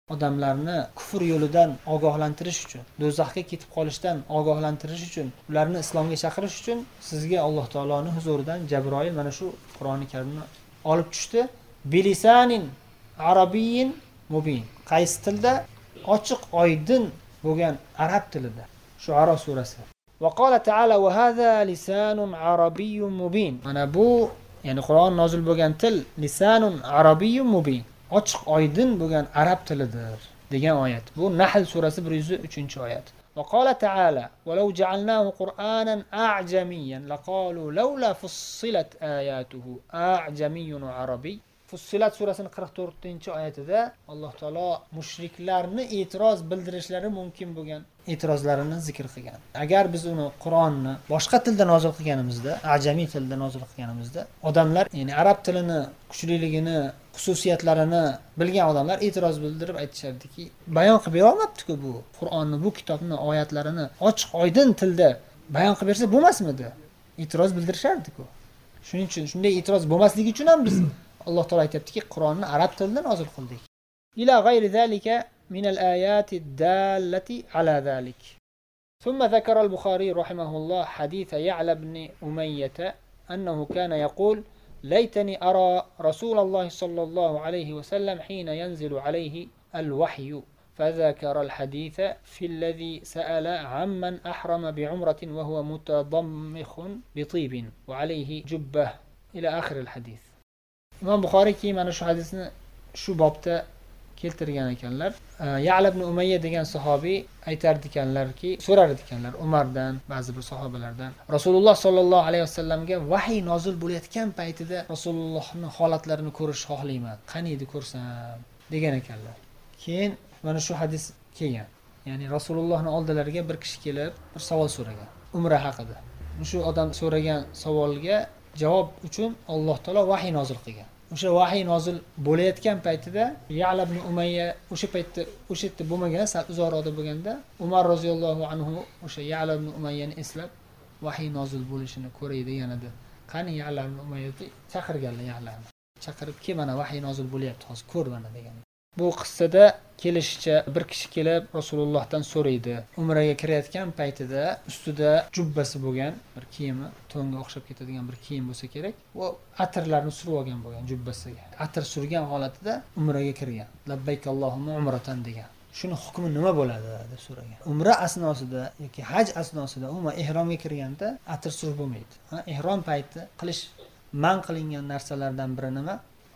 odamlarni kufr yo'lidan ogohlantirish uchun, do'zaxga ketib qolishdan ogohlantirish uchun, ularni islomga chaqirish uchun sizga Alloh taoloning huzuridan Jabroil mana shu Qur'oni Karimni olib tushdi. Bilisanin arabiyyin mubin. Qaysi tilda? Ochiq, oydin bo'lgan arab tilida. Shuara surasi. Va qala ta'ala va hadha lisanun arabiyyun mubin. Mana bu, ya'ni Qur'on nozil bo'lgan til lisanun arabiyyun mubin. Ochiq, oydin bo'lgan arab tilidir degan oyat. Bu Nahl surasi 103-oyat. Va qala ta'ala va law ja'alnahu Qur'anan a'jamiyyan laqalu lawla fussilat ayatuhu a'jamiyyun wa arabiy. Fussilat surasining 44-oyatida Alloh taolo mushriklarni e'tiroz bildirishlari mumkin bo'lgan e'tirozlarini zikr qilgan. Agar biz uni Qur'onni boshqa tilda nozil qilganimizda, ajamiy tilda nozil qilganimizda, odamlar, ya'ni arab tilini kuchliligini, xususiyatlarini bilgan odamlar e'tiroz bildirib aytishardiki, bayon qilib bera olmabdi-ku bu Qur'onni, bu kitobni oyatlarini ochiq, oydin tilda bayon qilib bersa bo'lmasmidi? E'tiroz bildirishardi-ku. Shuning uchun shunday e'tiroz bo'lmasligi uchun ham biz Alloh taolo aytibdiki, Qur'onni arab tilida nozil qildik. Ila g'ayri zalika min al-ayati ad-dallati ala zalik. Thumma zakara al-Bukhari rahimahullah hadith Ya'la ibn Umayyah annahu kana yaqul laytani ara Rasulullah sallallahu alayhi wa sallam hina yanzilu alayhi al-wahyu. فذكر الحديث في الذي سأل عمن أحرم بعمرة وهو متضمخ بطيب وعليه جبة إلى آخر الحديث. Imom Buxoriy ki mana shu hadisni shu bobda keltirgan ekanlar. Ya'la ibn Umayya degan sahobiy aytar ekanlarki, so'rar ekanlar Umardan, ba'zi bir sahobalardan, Rasululloh sollallohu alayhi vasallamga vahiy nozil bo'layotgan paytida Rasulullohning holatlarini ko'rish xohlayman. Qani edi ko'rsam degan ekanlar. Keyin mana shu hadis kelgan. Ya'ni Rasulullohning oldilariga bir kishi kelib, bir savol so'ragan Umra haqida. Shu odam so'ragan savolga javob uchun Alloh taolo vahiy nozil qilgan. O'sha vahiy nozil bo'layotgan paytida Ya'la ibn Umayya o'sha paytda o'sha yerda bo'lmagan, sal uzoqroqda bo'lganda Umar roziyallohu anhu o'sha Ya'la ibn Umayyani eslab vahiy nozil bo'lishini ko'ray deganida, qani Ya'la ibn Umayyani chaqirganlar, Ya'lani chaqirib, "Ke mana vahiy nozil bo'lyapti, hozir ko'r mana" degan. Bu qissada kelishicha bir kishi kelib Rasulullohdan so'raydi. Umraga kirayotgan paytida ustida jubbasi bo'lgan, bir kiyimi, to'nga o'xshab ketadigan bir kiyim bo'lsa kerak. U atirlarni surib olgan bo'lgan jubbasiga. Atir surgan holatida umraga kirgan. Labbayk Allohumma umratan degan. Shuni hukmi nima bo'ladi deb so'ragan. Umra asnosida yoki haj asnosida umuman ihromga kirganda atir surib bo'lmaydi. Ihrom payti qilish man qilingan narsalardan biri nima?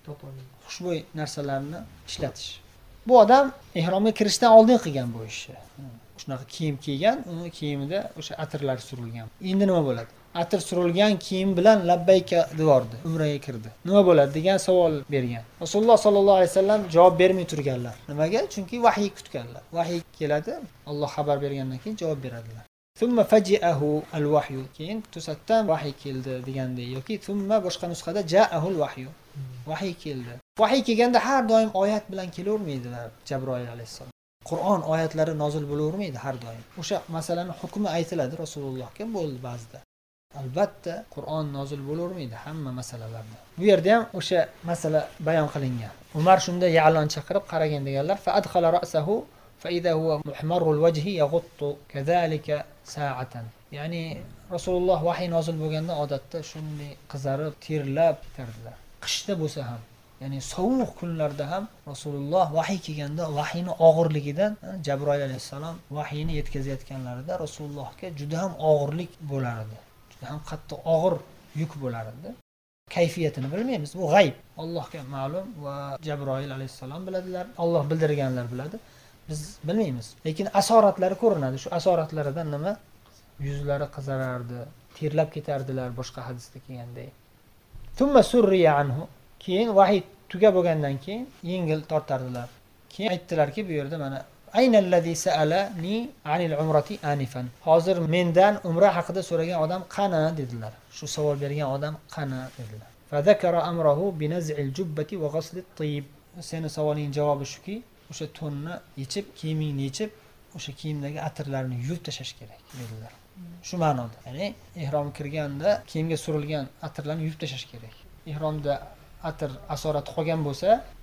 Xushbo'y narsalarni ishlatish. Bu odam ihromga kirishdan oldin qilgan bu ishni. Shunaqa kiyim kiygan, uni kiyimida o'sha atirlar surilgan. Endi nima bo'ladi? Atir surilgan kiyim bilan labbayka devordi, umraga kirdi. Nima bo'ladi degan savol bergan. Rasululloh sollallohu alayhi vasallam javob bermay turganlar. Nimaga? Chunki vahiy kutganlar. Vahiy keladi, Alloh xabar bergandan keyin javob beradilar. Thumma faji'ahu al-wahyu. Keyin to'satdan vahiy keldi deganda yoki thumma boshqa nusxada ja'ahu al-wahyu. Vahiy keldi. Vahiy kelganda har doim oyat bilan kelavermaydilar Jabroil alayhissalom. Qur'on oyatlari nozil bo'lavermaydi har doim. O'sha masalaning hukmi aytiladi Rasulullohga bo'ldi ba'zida. Albatta Qur'on nozil bo'lavermaydi hamma masalalarda. Bu yerda ham o'sha masala bayon qilingan. Umar shunda Ya'lon chaqirib qaragan deganlar, fa adkhala ra'sahu fa idha huwa muhmarul wajhi yaghuttu kadhalika sa'atan. Ya'ni Rasululloh vahiy nozil bo'lganda odatda shunday qizarib, terlab ketardilar. Qishda bo'lsa ham, ya'ni sovuq kunlarda ham Rasululloh vahiy kelganda vahiyning og'irligidan Jabroil alayhissalom vahiyni yetkazayotganlarida Rasulullohga juda ham og'irlik bo'lardi. Juda ham qattiq og'ir yuk bo'lardi. Kayfiyatini bilmaymiz, bu g'ayb. Allohga ma'lum va Jabroil alayhissalom biladilar. Alloh bildirganlar biladi. Biz bilmaymiz. Lekin asoratlari ko'rinadi. Shu asoratlaridan nima? Yuzlari qizarardi, terlab ketardilar boshqa hadisda kelgandek. Thumma surriya anhu. Keyin vahiy tugab bo'lgandan keyin yengil tortardilar. Keyin aytdilarki, bu yerda mana aynallazi sa'alani anil umrati anifan. Hozir mendan umra haqida so'ragan odam qani dedilar. Shu savol bergan odam qani dedilar. Fa zakara amrahu bi naz'il jubbati va ghaslit tayyib. Seni savolining javobi shuki, o'sha to'nni yechib, kiyimingni yechib, o'sha kiyimdagi atirlarni yuvib tashlash kerak dedilar. Shu ma'noda. Ya'ni ihrom kirganda kiyimga surilgan atirlarni yuvib tashlash kerak. Ihromda atir asorati qolgan bo'lsa,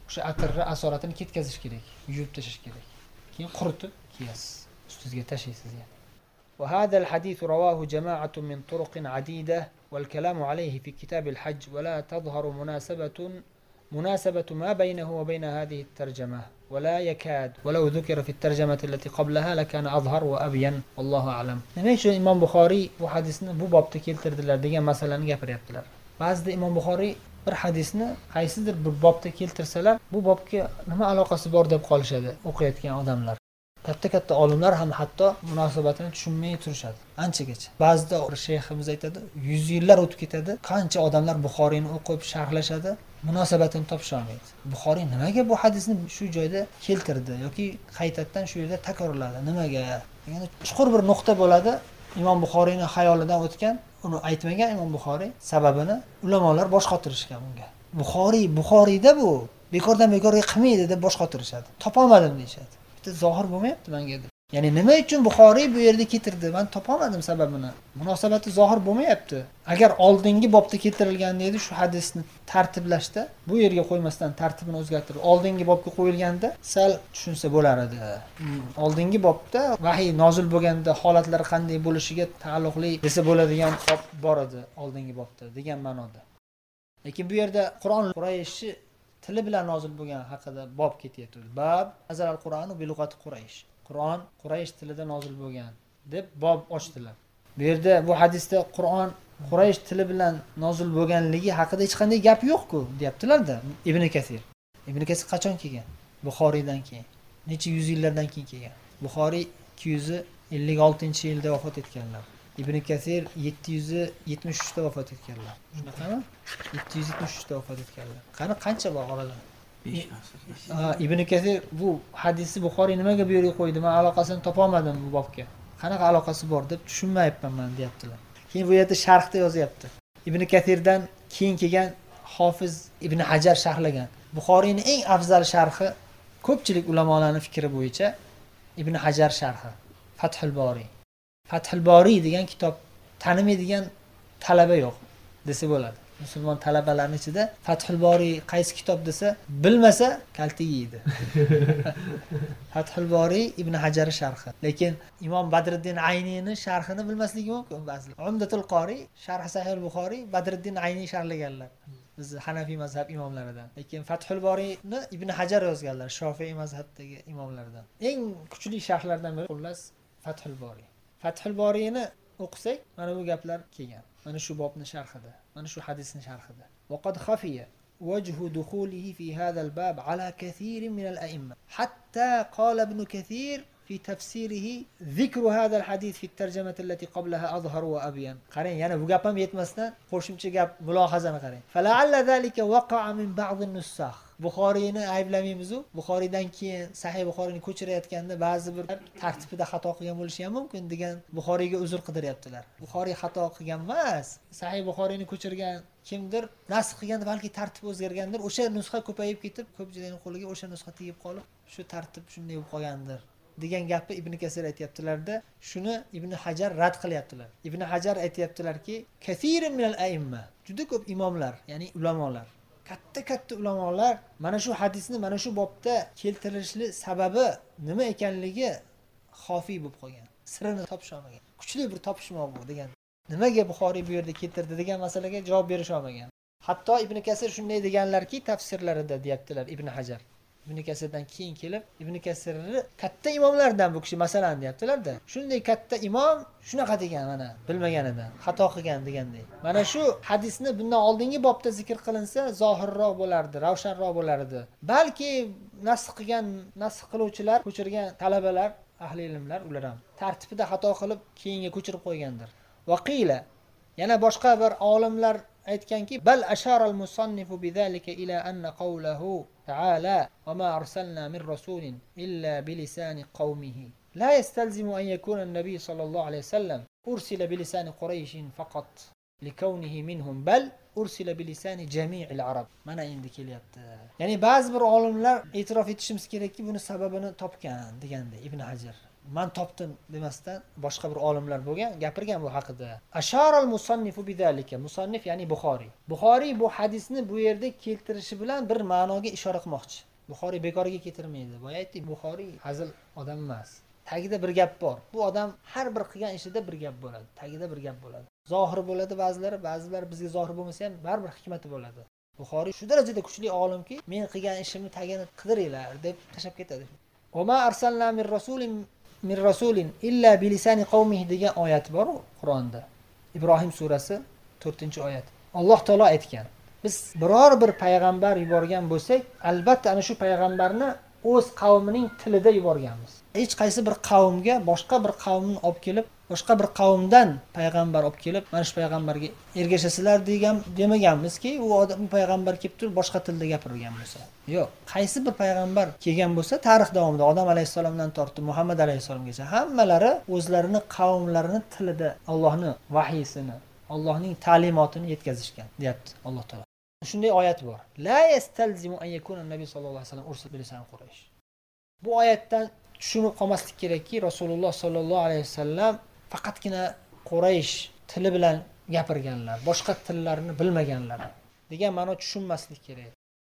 o'sha atirni asoratini ketkazish kerak, yuvib tashlash kerak. Keyin quritib kiyasiz, ustiga tashlaysiz yani. وهذا الحديث رواه جماعة من طرق عديدة والكلام عليه في كتاب الحج ولا تظهر مناسبة ما بينه وبين هذه الترجمة ولا يكاد ولو ذكر في الترجمة التي قبلها لكان أظهر وأبين والله أعلم. Nima uchun Imom Buxoriy bu hadisni bu bobda keltirdilar degan masalani gapiryaptilar. Ba'zida Imom Buxoriy bir hadisni qaysidir bir bobda keltirsalar, bu bobga nima aloqasi bor deb qolishadi o'qiyotgan odamlar. Katta olimlar ham hatto munosabatini tushunmay turishadi anchagacha. Ba'zida shayximiz aytadi, 100 yillar o'tib ketadi, qancha odamlar Buxoriyni o'qib sharhlashadi, munosabatini topisha olmaydi. Buxoriy nimaga bu hadisni shu joyda keltirdi yoki qaytadan shu yerda takrorladi? Nimaga? Ya'ni chuqur bir nuqta bo'ladi. Imom Buxoriyning xayolidan o'tgan, uni aytmagan Imom Buxoriy sababini ulamolar bosh qotirishgan bunga. Buxoriyda bu bekordan bekorga qilmaydi deb bosh qotirishadi. Topolmadim deyshadi. Zohir bo'lmayapti menga deb. Ya'ni nima uchun Buxoriy bu yerda keltirdi? Men topolmadim sababini. Munosabati zohir bo'lmayapti. Agar oldingi bobda keltirilganda edi shu hadisni tartiblashda, bu yerga qo'ymasdan tartibini o'zgartirib, oldingi bobga qo'yilganda sal tushunsa bo'lar edi. Oldingi bobda vahiy nozil bo'lganda holatlari qanday bo'lishiga taalluqli desa bo'ladigan bob bor edi oldingi bobda degan ma'noda. Lekin bu yerda Qur'on Qurayshi tili bilan nozil bo'lgan haqida bob ketyapti. Bab azal Qur'onu bi lug'ati Quraysh. Qur'on Quraysh tilida nozil bo'lgan deb bob ochdilar. Bu yerda bu hadisda Qur'on Quraysh tili bilan nozil bo'lganligi haqida hech qanday gap yo'q-ku, deyaptilar-da Ibn Kasir. Ibn Kasir qachon kelgan? Buxoriydan keyin. Necha yuz yillardan keyin kelgan. Buxoriy 256-yilda vafot etganlar. Ibn Kasir 773 da vafot etganlar. Shunaqami? 773 da vafot etganlar. Qancha bor orada? 5 asr. Ibn Kasir bu hadisni Buxoriy nimaga bu yerga qo'ydi? Men aloqasini topolmadim bu bobga. Qanaqa aloqasi bor deb tushunmayapman men, deyaptilar. Keyin bu yerda sharhda yozyapti. Ibn Kasirdan keyin kelgan Hofiz Ibn Hajar sharhlagan. Buxoriyning eng afzal sharhi ko'pchilik ulamolarning fikri bo'yicha Ibn Hajar sharhi, Fathul Bori. Fathul Bori degan kitob tanimaydigan talaba yo'q desa bo'ladi. Musulmon talabalarning ichida Fathul Bori qaysi kitob desa, bilmasa kalta yeydi. Fathul Bori Ibn Hajar sharhi. Lekin Imom Badriddin Ayniyning sharhini bilmasligi mumkin ba'zilar. Umdatul Qori sharh Sahih Buxoriy Badriddin Ayniy sharhlaganlar. Biz Hanafiy mazhab imomlaridan. Lekin Fathul Boriyni Ibn Hajar yozganlar, Shofiy mazhabdagi imomlardan. Eng kuchli sharhlardan biri xullas Fathul Bori. Fathul Boriyni o'qisak, mana bu gaplar kelgan. Mana shu bobning sharhida, mana shu hadisning sharhida. وقد خفي وجه دخوله في هذا الباب على كثير من الأئمة حتى قال ابن كثير في تفسيره ذكر هذا الحديث في الترجمة التي قبلها أظهر وأبين. qarang, yana bu gap ham yetmasdan qo'shimcha gap mulohazani qarang. فلعل ذلك وقع من بعض النساخ. Buxoriyni ayblamaymiz-ku. Buxoriydan keyin Sahih Buxoriyni ko'chirayotganda ba'zi bir tartibida xato qilgan bo'lishi ham mumkin degan Buxoriyga uzr qidiryaptilar. Buxoriy xato qilgan emas. Sahih Buxoriyni ko'chirgan kimdir nasx qilganda balki tartib o'zgargandir. O'sha nusxa ko'payib ketib, ko'pchilikning qo'liga o'sha nusxa tegib qolib, shu tartib shunday bo'lib qolgandir degan gapni Ibn Kasir aytayaptilar-da, shuni Ibn Hajar rad qilyaptilar. Ibn Hajar aytayaptilarki, "Kathirun minal a'imma", juda ko'p imomlar, ya'ni ulamolar, katta ulamolar mana shu hadisni mana shu bobda keltirishli sababi nima ekanligi xofiy bo'lib qolgan. Sirini topisha olmagan. Kuchli bir topishmoq bu degan. Nimaga Buxoriy bu yerda keltirdi degan masalaga javob berisha olmagan. Hatto Ibn Kasir shunday deganlarki, tafsirlarida deyaptilar Ibn Hajar. Ibn Kasirdan keyin kelib, Ibn Kasirni katta imomlardan bu kishi masalan deyaptilar-da. Shunday katta imom shunaqa degan mana bilmaganidan, xato qilgan deganday. Mana shu hadisni bundan oldingi bobda zikr qilinsa, zohirroq bo'lardi, ravshanroq bo'lardi. Balki nasx qiluvchilar, ko'chirgan talabalar, ahli ilmlar ular ham tartibida xato qilib keyinga ko'chirib qo'ygandir. Vaqila yana boshqa bir olimlar aytganki, bal asharal musannifu bizalika ila anna qawluhu ta'ala wa ma arsalna min rasulin illa bilisani qawmihi la yastalzimu an yakuna an-nabiy sallallohu alayhi wasallam ursila bilisani qurayshin faqat. likawnihi minhum bal ursila bilisani jami'il arab. Mana endi kelyapti. Ya'ni ba'zi bir olimlar e'tirof etishimiz kerakki, buni sababini topgan deganda Ibn Hajar. Men topdim demasdan boshqa bir olimlar bo'lgan, gapirgan bu haqida. Asharal musannifu bidalika. Musannif ya'ni Buxoriy. Buxoriy bu hadisni bu yerda keltirishi bilan bir ma'noga ishora qilmoqchi. Buxoriy bekorga keltirmaydi. Boya aytdik, Buxoriy hazil odam emas. Tagida bir gap bor. Bu odam har bir qilgan ishida bir gap bo'ladi. Tagida bir gap bo'ladi. Zohir bo'ladi ba'zilari bizga zohir bo'lmasa ham baribir hikmati bo'ladi. Buxoriy shu darajada kuchli olimki, men qilgan ishimni tagini qidiringlar deb tashab ketadi. Va ma arsalna min rasulin illa bilisani qawmihi degan oyat bor Qur'onda. Ibrohim surasi 4-oyat. Alloh taolo aytgan: biz biror bir payg'ambar yuborgan bo'lsak, albatta ana shu payg'ambarni o'z qavmining tilida yuborganmiz. Hech qaysi bir qavmga boshqa bir qavmni olib kelib, boshqa bir qavmdan payg'ambar olib kelib, mana shu payg'ambarga ergashasizlar degan demaganmizki, u odam payg'ambar kelib turib boshqa tilda gapirgan bo'lsa. Yo'q, qaysi bir payg'ambar kelgan bo'lsa, tarix davomida Odam alayhisalomdan tortib Muhammad alayhisalomgacha hammalari o'zlarining qavmlarining tilida Allohning vahiysini, Allohning ta'limotini yetkazishgan, deyapti Alloh taolo. Shunday oyat bor. La yastalzimu an yakuna nabiy sallallohu alayhi vasallam ursil bilisan Quraysh. Bu oyatdan tushunib qolmaslik kerakki, Rasululloh sallallohu alayhi vasallam faqatgina Quraysh tili bilan gapirganlar, boshqa tillarni bilmaganlar degan ma'no tushunmaslik kerak.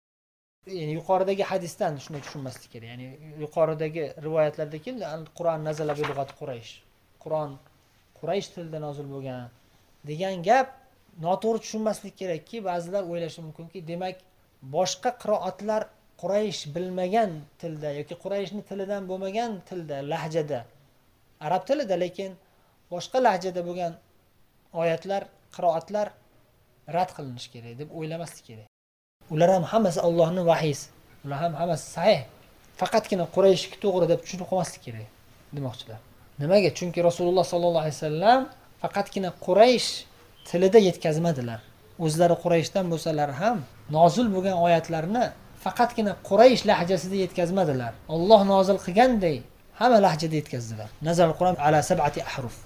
Ya'ni yuqoridagi hadisdan shunday tushunmaslik kerak. Ya'ni yuqoridagi rivoyatlarda keldi, Qur'on nazala bi lug'ati Quraysh. Qur'on Quraysh tilida nozil bo'lgan degan gap noto'g'ri tushunmaslik kerakki, ba'zilar o'ylashi mumkinki, demak boshqa qiroatlar Quraysh bilmagan tilda yoki Qurayshning tilidan bo'lmagan tilda, lahjada, arab tilida, lekin boshqa lahjada bo'lgan oyatlar, qiroatlar rad qilinishi kerak deb o'ylamaslik kerak. Ular ham hammasi Allohning vahiysi. Ular ham hammasi sahih. Faqatgina Qurayshga to'g'ri deb tushunib qolmaslik kerak demoqchilar. Nimaga? Chunki Rasululloh sallallohu alayhi vasallam faqatgina Quraysh tilida yetkazmadilar. O'zlari Qurayshdan bo'lsalar ham nozil bo'lgan oyatlarni faqatgina Quraysh lahjasida yetkazmadilar. Alloh nozil qilganday hamma lahjada yetkazdilar. Nazal Qur'on ala 7 ahruf,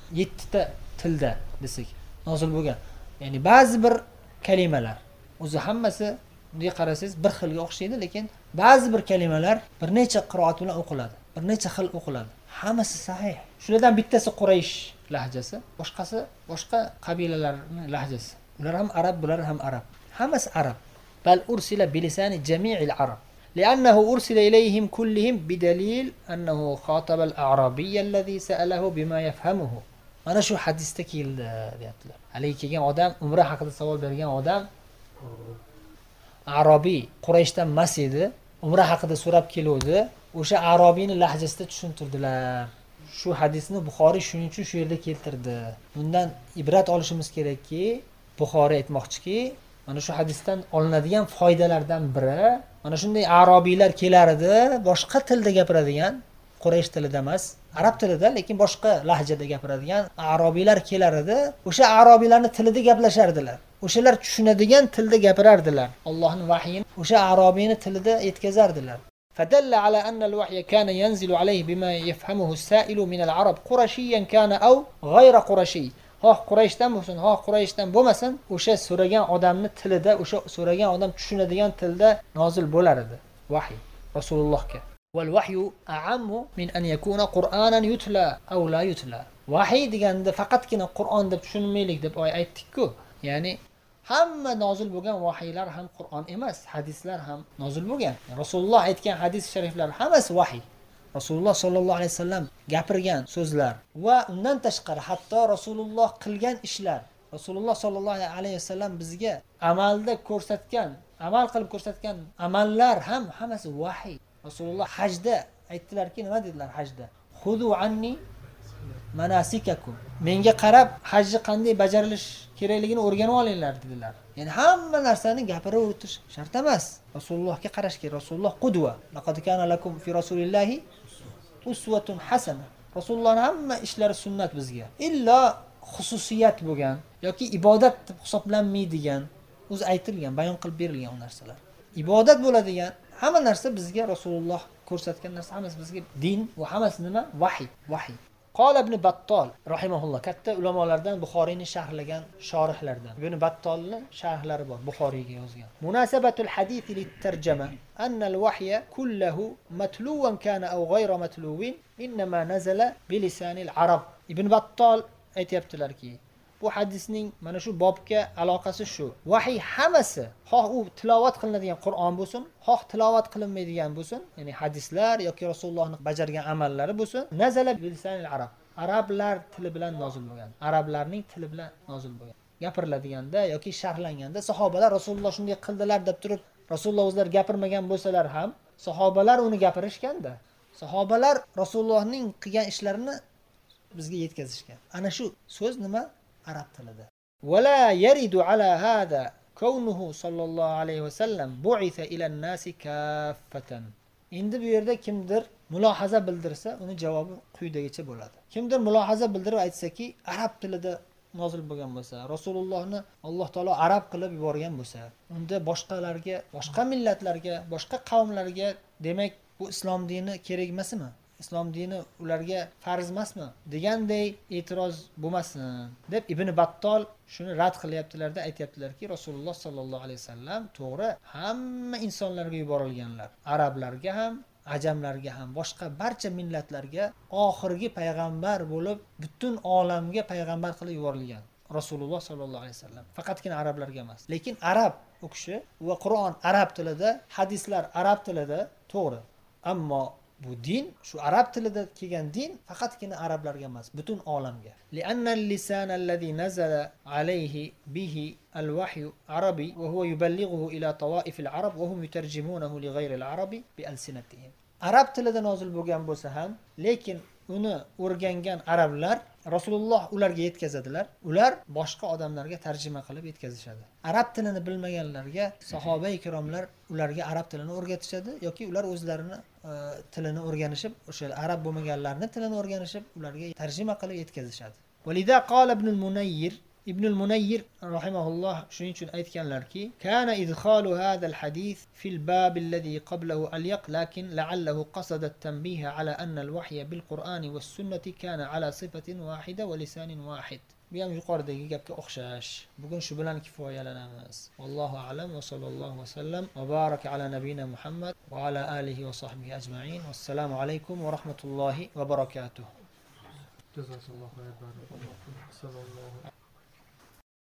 7 ta tilda desak nozil bo'lgan. Ya'ni ba'zi bir kalimalar o'zi hammasi bunga qarasangiz bir xilga o'xshaydi, lekin ba'zi bir kalimalar bir necha qiroat bilan o'qiladi, bir necha xil o'qiladi. Hammasi sahih. Shulardan bittasi Quraysh lahjasi, boshqasi boshqa qabilalarning lahjasi. Ular ham arab, bular ham arab. Hammasi arab. Bal ursila bilisani jami'il arab. لأنه أرسل إليهم كلهم بدليل أنه خاطب الأعرابي الذي سأله بما يفهمه. Mana shu hadisda keldi deyaptilar. Haligi kelgan odam, umra haqida savol bergan odam Arabiy, Qurayshdan emas edi. Umra haqida so'rab keluvdi. O'sha Arabiyning lahjasida tushuntirdilar. Shu hadisni Buxoriy shuning uchun shu yerda keltirdi. Bundan ibrat olishimiz kerakki, Buxoriy aytmoqchiki, mana shu hadisdan olinadigan foydalardan biri, mana shunday arabiylar kelar edi, boshqa tilda gapiradigan, Quraysh tilida emas, arab tilida, lekin boshqa lahjada gapiradigan arabiylar kelar edi. O'sha arabiylarning tilida gaplashardilar. O'shalar tushunadigan tilda gapirardilar. Allohning vahiyini o'sha arabiyning tilida yetkazardilar. فدل على أن الوحي كان ينزل عليه بما يفهمه السائل من العرب قرشيا كان أو غير قرشي. Qurayshdan bo'lsin, Qurayshdan bo'lmasin, o'sha so'ragan odamning tilida, o'sha so'ragan odam tushunadigan tilda nozil bo'lar edi vahiy Rasulullohga. Wal wahyu a'ammu min an yakuna Qur'anan yutla aw la yutla. Vahiy deganda faqatgina Qur'on deb tushunmaylik deb aytdik-ku. Ya'ni hamma nozil bo'lgan vahiylar ham Qur'on emas, hadislar ham nozil bo'lgan. Rasululloh aytgan hadis shariflar hammasi vahiy. Rasululloh sallallohu alayhi vasallam gapirgan so'zlar va undan tashqari hatto Rasululloh qilgan ishlar, Rasululloh sallallohu alayhi vasallam bizga amalda ko'rsatgan, amal qilib ko'rsatgan amallar ham hammasi vahiy. Rasululloh hajda aytdilarki, nima dedilar hajda? Xudu anni manasikakum. Menga qarab hajni qanday bajarilish kerakligini o'rganib olinglar dedilar. Ya'ni hamma narsani gapirib o'tish shart emas. Rasulullohga qarash kerak. Rasululloh qudva. Laqad kana lakum fi rasulillahi uswatun hasana. Rasulullohning hamma ishlari sunnat bizga. Illo xususiyat bo'lgan yoki ibodat deb hisoblanmaydigan, o'zi aytilgan, bayon qilib berilgan narsalar. Ibodat bo'ladigan hamma narsa bizga Rasululloh ko'rsatgan narsa hammasi bizga din va hammasi nima? Vahiy, vahiy. Qol ibn Battol rahimahulloh, katta ulamolardan, Buxoriyni sharhlagan shorihlardan. Ibn Battolning sharhlari bor, Buxoriyga yozgan. Munasabatul hadith lit-tarjama anna al-wahya kulluhu matluwan kana aw ghayra matluwin inma nazala bi lisanil arab. Ibn Battol aytibdilarki, bu hadisning mana shu bobga aloqasi shu. Vahiy hammasi, xoh u tilovat qilinadigan Qur'on bo'lsin, xoh tilovat qilinmaydigan bo'lsin, ya'ni hadislar yoki Rasulullohning bajargan amallari bo'lsin, nazala bil lisanil arab. Arablar tili bilan nozil bo'lgan. Arablarning tili bilan nozil bo'lgan. Gapiriladiganda yoki sharhlanganda sahobalar Rasululloh shunday qildilar deb turib, Rasululloh o'zlari gapirmagan bo'lsalar ham, sahobalar uni gapirishganda. Sahobalar Rasulullohning qilgan ishlarini bizga yetkazishgan. Ana shu so'z nima? Arab tilida. Wala yaridu ala hada kawnuhu sallallohu alayhi vasallam bu'itha ila an-nasi kaffatan. Endi bu yerda kimdir mulohaza bildirsa, uni javobi quyidagicha bo'ladi. Kimdir mulohaza bildirib aytsa-ki, arab tilida nozil bo'lgan bo'lsa, Rasulullohni Alloh taolo arab qilib yuborgan bo'lsa, unda boshqalarga, boshqa millatlarga, boshqa qavmlarga demak bu islom dini kerak emasmi? Islom dini ularga farz emasmi deganday e'tiroz bo'lmasin deb Ibn Battol shuni rad qilyaptilarda, aytayaptilarki, Rasululloh sallallohu alayhi vasallam to'g'ri hamma insonlarga yuborilganlar, arablarga ham, ajamlarga ham, boshqa barcha millatlarga oxirgi payg'ambar bo'lib butun olamga payg'ambar qilib yuborilgan Rasululloh sallallohu alayhi vasallam. Faqatgina arablarga emas. Lekin arab u kishi va Qur'on arab tilida, hadislar arab tilida, to'g'ri. Ammo bu din, shu arab tilida kelgan din faqatgina arablarga emas, butun olamga. Li'anna al-lisan alladhi nazala alayhi bihi al-wahyu arabi wa huwa yuballighuhu ila tawaif al-arab wa hum yutarjimunahu li ghayri al-arabi bi alsinatihim. Arab tilida nozil bo'lgan bo'lsa ham, lekin uni o'rgangan arablar Rasululloh ularga yetkazadilar. Ular boshqa odamlarga tarjima qilib yetkazishadi. Arab tilini bilmaganlarga sahoba-i kiromlar ularga arab tilini o'rgatishadi yoki ular o'zlarini tilini o'rganishib, o'sha arab bo'lmaganlarning tilini o'rganishib, ularga tarjima qilib yetkazishadi. Valida qala Ibn al-Munayyir rahimahulloh shuning uchun aytganlarki, kana idkhalu hadha al-hadith fil bab alladhi qablahu alyaq, lakin la'allahu qasada at-tanbiha ala anna al-wahya bil-Qur'ani was-sunnati kana ala sifatin wahida wa lisanin wahid. Bu ham yuqoridagi gapga o'xshash. Bugun shu bilan kifoyalanamiz. Allohu a'lam va sallallohu va sallam va baraka ala nabiyina Muhammad va ala alihi va sahbihi ajma'in. Assalomu alaykum va rahmatullohi va barakatuh. Jazakallohu khayran.